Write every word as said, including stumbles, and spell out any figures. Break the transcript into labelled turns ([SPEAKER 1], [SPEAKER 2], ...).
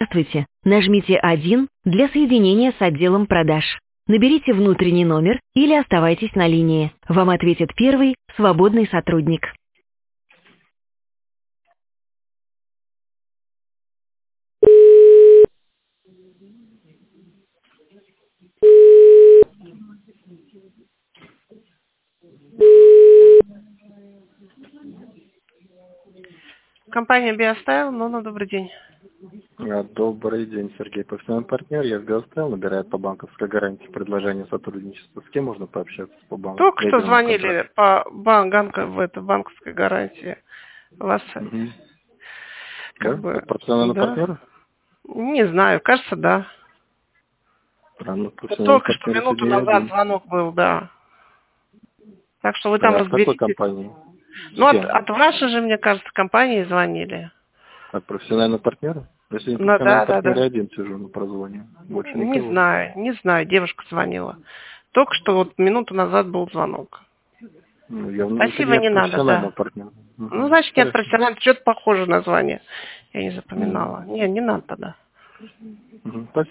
[SPEAKER 1] Здравствуйте. Нажмите один для соединения с отделом продаж. Наберите внутренний номер или оставайтесь на линии. Вам ответит первый свободный сотрудник.
[SPEAKER 2] Компания Биостайл, ну, на добрый день.
[SPEAKER 3] А, Добрый день, Сергей. Профессиональный партнер. Я в Биостайл, набирает по банковской гарантии предложение сотрудничества. С кем можно пообщаться по банку?
[SPEAKER 2] Только что
[SPEAKER 3] Ядерному
[SPEAKER 2] звонили
[SPEAKER 3] контракту.
[SPEAKER 2] по банку, в это банковской гарантии. Вас,
[SPEAKER 3] Угу.
[SPEAKER 2] как
[SPEAKER 3] Да?
[SPEAKER 2] бы,
[SPEAKER 3] Как профессиональный
[SPEAKER 2] да.
[SPEAKER 3] партнер?
[SPEAKER 2] Не знаю, кажется, да.
[SPEAKER 3] А, ну, профессиональный
[SPEAKER 2] Только что
[SPEAKER 3] партнер
[SPEAKER 2] минуту
[SPEAKER 3] сегодня я
[SPEAKER 2] назад
[SPEAKER 3] один.
[SPEAKER 2] звонок был, да. Так что вы там
[SPEAKER 3] А, от какой
[SPEAKER 2] разберитесь.
[SPEAKER 3] компании?
[SPEAKER 2] Ну,
[SPEAKER 3] С
[SPEAKER 2] от,
[SPEAKER 3] кем?
[SPEAKER 2] от вашей же, мне кажется, компании звонили.
[SPEAKER 3] От профессионального партнера? Если не
[SPEAKER 2] Ну,
[SPEAKER 3] профессиональный
[SPEAKER 2] да, да,
[SPEAKER 3] партнер, я
[SPEAKER 2] да.
[SPEAKER 3] один сижу на прозвоне. Больше
[SPEAKER 2] Не
[SPEAKER 3] никого.
[SPEAKER 2] знаю, не знаю, девушка звонила. Только что вот минуту назад был звонок.
[SPEAKER 3] Ну, я выходя
[SPEAKER 2] Спасибо,
[SPEAKER 3] от
[SPEAKER 2] не надо,
[SPEAKER 3] профессионального
[SPEAKER 2] да.
[SPEAKER 3] партнера.
[SPEAKER 2] Ну,
[SPEAKER 3] Угу.
[SPEAKER 2] значит, нет,
[SPEAKER 3] Хорошо.
[SPEAKER 2] профессионально, что-то похоже на название. Я не
[SPEAKER 3] Угу.
[SPEAKER 2] запоминала. Не, не надо тогда.
[SPEAKER 3] Угу. Спасибо.